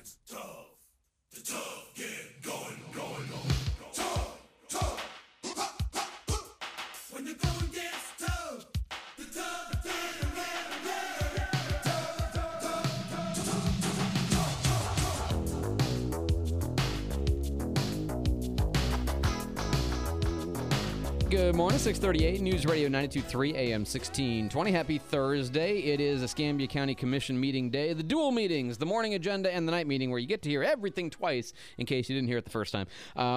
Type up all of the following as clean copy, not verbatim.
gets tough. The tough get going. Tough, tough. When the going gets tough, the tough get Good morning, 638 News Radio 92.3 AM 1620. Happy Thursday. It is Escambia County Commission meeting day. The dual meetings, the morning agenda and the night meeting, where you get to hear everything twice in case you didn't hear it the first time.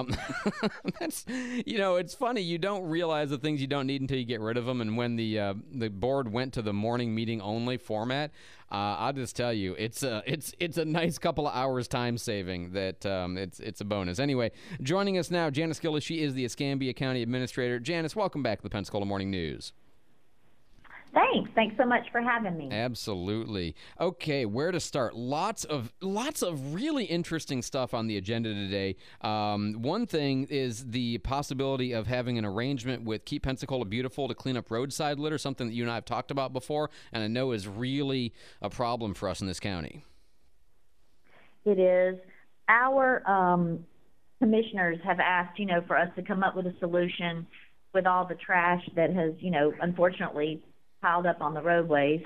It's funny. You don't realize the things you don't need until you get rid of them. And when the board went to the morning meeting only format, I'll just tell you, it's a nice couple of hours time saving that it's a bonus. Anyway, joining us now, Janice Gillis. She is the Escambia County Administrator. Janice, welcome back to the Pensacola Morning News. Thanks so much for having me. Absolutely. Okay, where to start? Lots of really interesting stuff on the agenda today. One thing is the possibility of having an arrangement with Keep Pensacola Beautiful to clean up roadside litter, something that you and I have talked about before, and I know is really a problem for us in this county. It is. Our commissioners have asked, for us to come up with a solution with all the trash that has, unfortunately piled up on the roadways.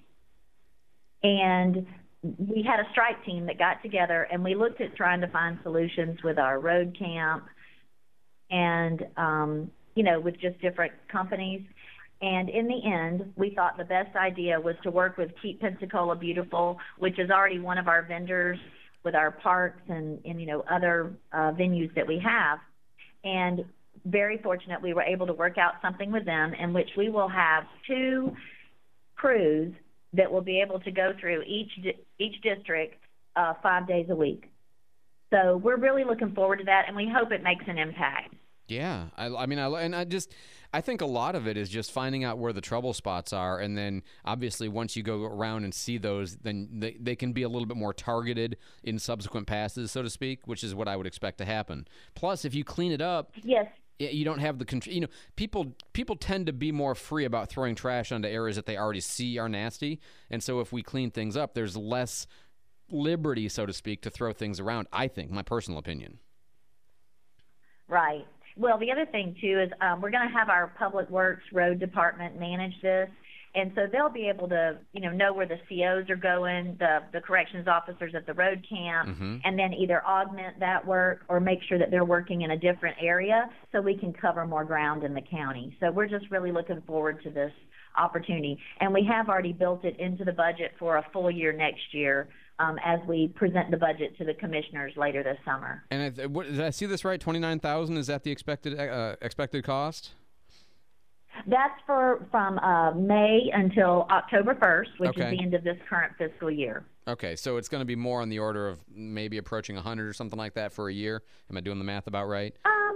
And we had a strike team that got together, and we looked at trying to find solutions with our road camp and, with just different companies. And in the end, we thought the best idea was to work with Keep Pensacola Beautiful, which is already one of our vendors with our parks and other venues that we have. And very fortunate we were able to work out something with them in which we will have 2 crews that will be able to go through each district 5 days a week. So we're really looking forward to that, and we hope it makes an impact. Yeah, I think a lot of it is just finding out where the trouble spots are, and then obviously once you go around and see those, then they can be a little bit more targeted in subsequent passes, so to speak, which is what I would expect to happen. Plus, if you clean it up, yes, you don't have the control. People tend to be more free about throwing trash onto areas that they already see are nasty, and so if we clean things up, there's less liberty, so to speak, to throw things around. I think, my personal opinion. Right. Well, the other thing, too, is we're going to have our Public Works Road Department manage this, and so they'll be able to, know where the COs are going, the corrections officers at the road camp, and then either augment that work or make sure that they're working in a different area so we can cover more ground in the county. So we're just really looking forward to this opportunity, and we have already built it into the budget for a full year next year, as we present the budget to the commissioners later this summer. And did I see this right? $29,000 is that the expected cost? That's from May until October 1st, which Okay. is the end of this current fiscal year. Okay, so it's going to be more on the order of maybe approaching 100 or something like that for a year. Am I doing the math about right?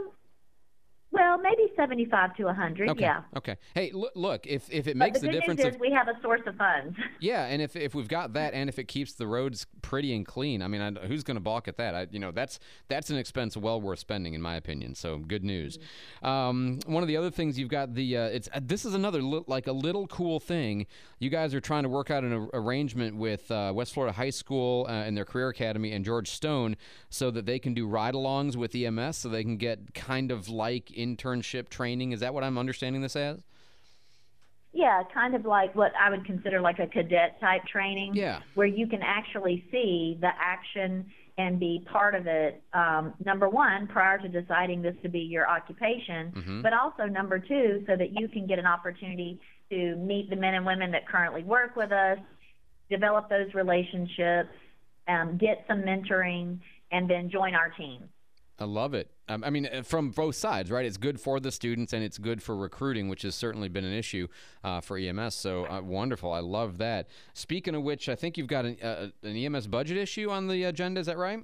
Well, maybe 75 to 100, okay. yeah. Okay. Hey, look, if it makes the difference, the good news is we have a source of funds. Yeah, and if we've got that, and if it keeps the roads pretty and clean, I mean, who's going to balk at that? That's an expense well worth spending, in my opinion. So good news. One of the other things you've got this is another like a little cool thing. You guys are trying to work out an arrangement with West Florida High School and their Career Academy and George Stone so that they can do ride-alongs with EMS, so they can get kind of like internship training. Is that what I'm understanding this as? Yeah, kind of like what I would consider like a cadet type training. Yeah. Where you can actually see the action and be part of it, number one, prior to deciding this to be your occupation, but also number two, so that you can get an opportunity to meet the men and women that currently work with us, develop those relationships, get some mentoring, and then join our team. I love it. I mean, from both sides, right? It's good for the students and it's good for recruiting, which has certainly been an issue for EMS. So wonderful. I love that. Speaking of which, I think you've got an EMS budget issue on the agenda. Is that right?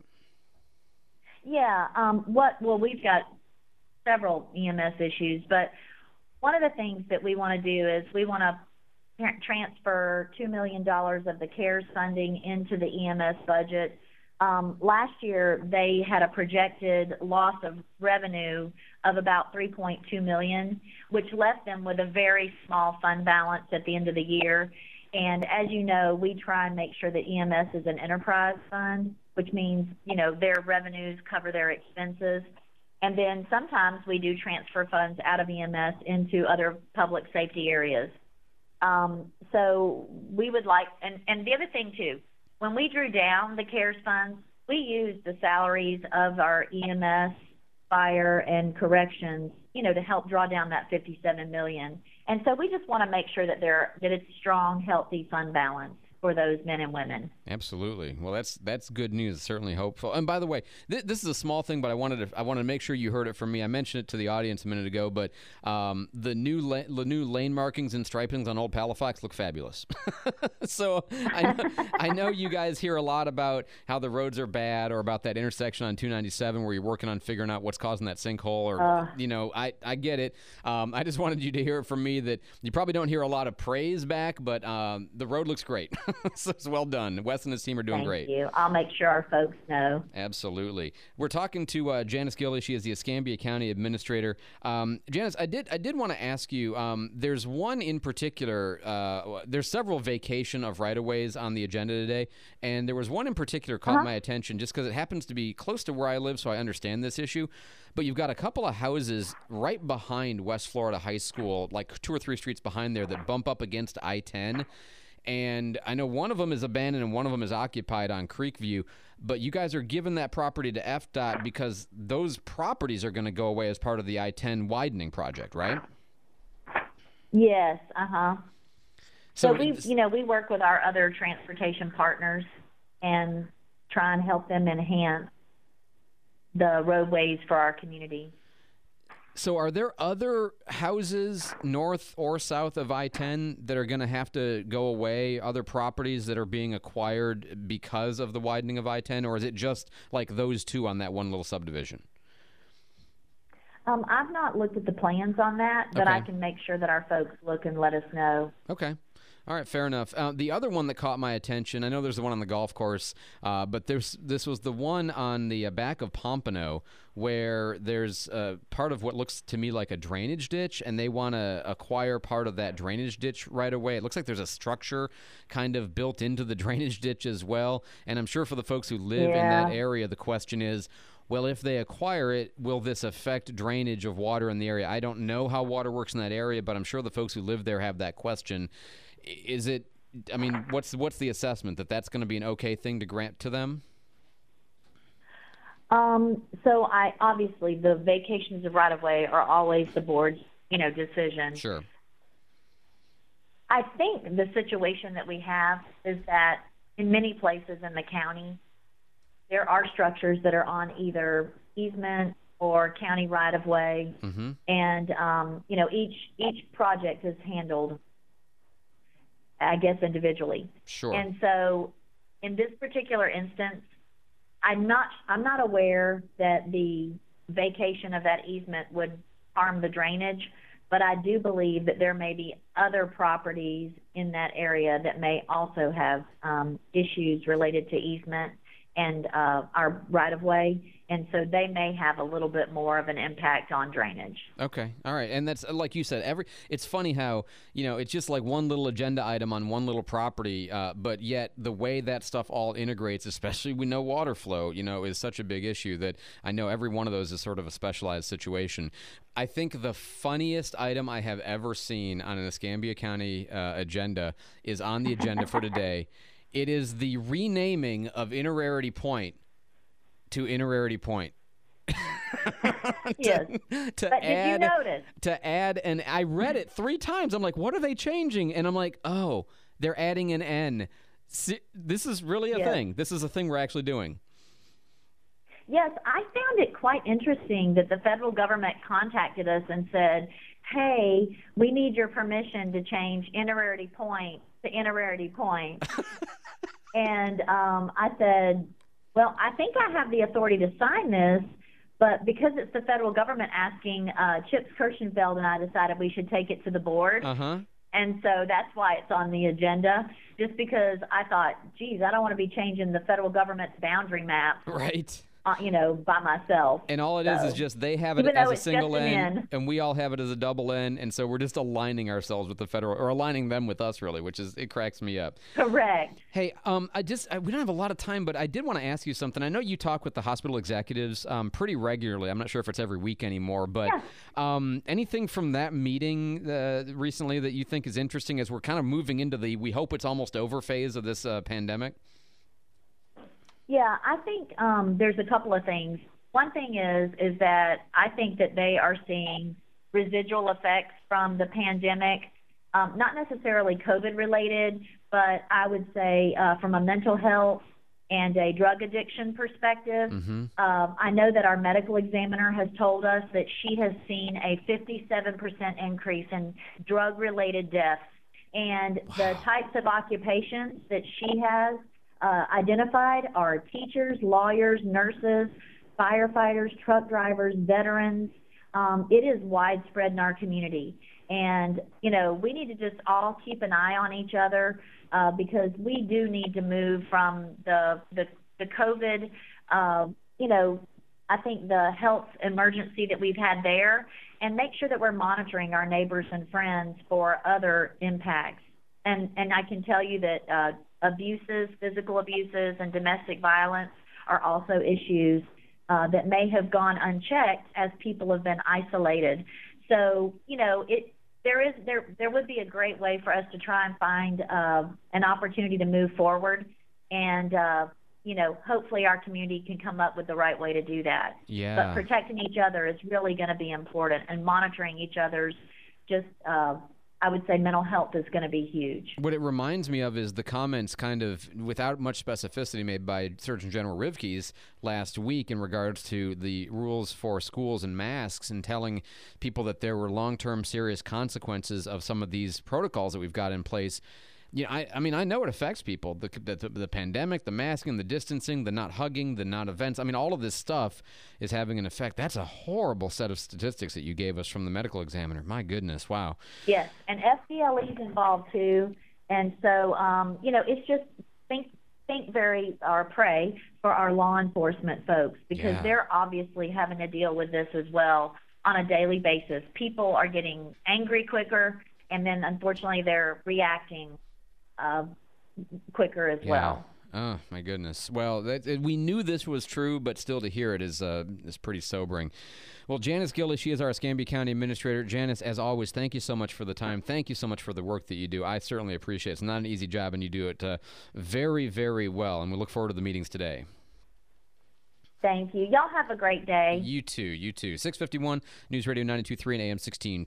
Yeah. We've got several EMS issues, but one of the things that we want to do is we want to transfer $2 million of the CARES funding into the EMS budget. Last year, they had a projected loss of revenue of about $3.2 million, which left them with a very small fund balance at the end of the year. And as you know, we try and make sure that EMS is an enterprise fund, which means, their revenues cover their expenses. And then sometimes we do transfer funds out of EMS into other public safety areas. So we would like, and the other thing too, when we drew down the CARES funds, we used the salaries of our EMS, fire, and corrections, to help draw down that $57 million. And so we just want to make sure that it's a strong, healthy fund balance for those men and women. Absolutely. Well, that's good news. Certainly hopeful. And by the way, this is a small thing, but I wanted to make sure you heard it from me. I mentioned it to the audience a minute ago, but the new lane markings and stripings on Old Palafox look fabulous. So I know you guys hear a lot about how the roads are bad, or about that intersection on 297 where you're working on figuring out what's causing that sinkhole. Or I get it. I just wanted you to hear it from me that you probably don't hear a lot of praise back, but the road looks great. So it's well done. Wes and his team are doing great. Thank you. I'll make sure our folks know. Absolutely. We're talking to Janice Gilly. She is the Escambia County Administrator. Janice, I did want to ask you, there's one in particular, there's several vacation of right-of-ways on the agenda today, and there was one in particular caught my attention just because it happens to be close to where I live, so I understand this issue. But you've got a couple of houses right behind West Florida High School, like 2 or 3 streets behind there, that bump up against I-10. And I know one of them is abandoned and one of them is occupied on Creekview, but you guys are giving that property to FDOT because those properties are going to go away as part of the I-10 widening project, right? Yes, So we work with our other transportation partners and try and help them enhance the roadways for our community. So are there other houses north or south of I-10 that are going to have to go away, other properties that are being acquired because of the widening of I-10, or is it just like those two on that one little subdivision? I've not looked at the plans on that, but Okay. I can make sure that our folks look and let us know. Okay. All right, fair enough. The other one that caught my attention, I know there's the one on the golf course, but this was the one on the back of Pompano where there's part of what looks to me like a drainage ditch, and they want to acquire part of that drainage ditch right away. It looks like there's a structure kind of built into the drainage ditch as well, and I'm sure for the folks who live in that area, the question is, well, if they acquire it, will this affect drainage of water in the area? I don't know how water works in that area, but I'm sure the folks who live there have that question. Is it, I mean, what's the assessment that that's going to be an okay thing to grant to them? So obviously the vacations of right-of-way are always the board's, decision. Sure. I think the situation that we have is that in many places in the county, there are structures that are on either easement or county right-of-way, and each project is handled, I guess, individually. Sure. And so, in this particular instance, I'm not aware that the vacation of that easement would harm the drainage, but I do believe that there may be other properties in that area that may also have issues related to easement and our right-of-way, and so they may have a little bit more of an impact on drainage. Okay, all right, and that's like you said. It's funny how it's just like one little agenda item on one little property, but yet the way that stuff all integrates, especially we know water flow, is such a big issue that I know every one of those is sort of a specialized situation. I think the funniest item I have ever seen on an Escambia County agenda is on the agenda for today. It is the renaming of Innerarity Point to Innerarity Point. Yes. But did you notice? To add, and I read it 3 times. I'm like, what are they changing? And I'm like, oh, they're adding an N. See, this is really a thing. This is a thing we're actually doing. Yes, I found it quite interesting that the federal government contacted us and said, hey, we need your permission to change Innerarity Point to Innerarity Point. And I said, well, I think I have the authority to sign this, but because it's the federal government asking, Chip Kirschenfeld and I decided we should take it to the board. And so that's why it's on the agenda, just because I thought, geez, I don't want to be changing the federal government's boundary map. Right. by myself. And all it is just they have it even as though a it's single just an N, N. and we all have it as a double N, and so we're just aligning ourselves with the federal, or aligning them with us, really, it cracks me up. Correct. Hey, we don't have a lot of time, but I did want to ask you something. I know you talk with the hospital executives pretty regularly. I'm not sure if it's every week anymore, but anything from that meeting recently that you think is interesting as we're kind of moving into we hope it's almost over phase of this pandemic? Yeah, I think there's a couple of things. One thing is that I think that they are seeing residual effects from the pandemic, not necessarily COVID related, but I would say from a mental health and a drug addiction perspective. Mm-hmm. I know that our medical examiner has told us that she has seen a 57% increase in drug related deaths. And the types of occupations that she has identified are teachers, lawyers, nurses, firefighters, truck drivers, veterans. It is widespread in our community. And, we need to just all keep an eye on each other because we do need to move from the COVID, I think the health emergency that we've had there, and make sure that we're monitoring our neighbors and friends for other impacts. And I can tell you that abuses, physical abuses, and domestic violence are also issues that may have gone unchecked as people have been isolated. So, there would be a great way for us to try and find an opportunity to move forward, and hopefully our community can come up with the right way to do that. Yeah. But protecting each other is really going to be important, and monitoring each other's I would say mental health is going to be huge. What it reminds me of is the comments kind of without much specificity made by Surgeon General Rivkes last week in regards to the rules for schools and masks, and telling people that there were long-term serious consequences of some of these protocols that we've got in place. I know it affects people. The pandemic, the masking, the distancing, the not hugging, the not events. All of this stuff is having an effect. That's a horrible set of statistics that you gave us from the medical examiner. My goodness, wow. Yes, and FDLE is involved too. And so, it's just pray for our law enforcement folks, because they're obviously having to deal with this as well on a daily basis. People are getting angry quicker, and then unfortunately they're reacting quicker as well. Oh, my goodness. Well, we knew this was true, but still to hear it is pretty sobering. Well, Janice Gilly, she is our Escambia County Administrator. Janice, as always, thank you so much for the time. Thank you so much for the work that you do. I certainly appreciate it. It's not an easy job, and you do it very, very well, and we look forward to the meetings today. Thank you. Y'all have a great day. You too. 651 News Radio 92.3 and AM 16.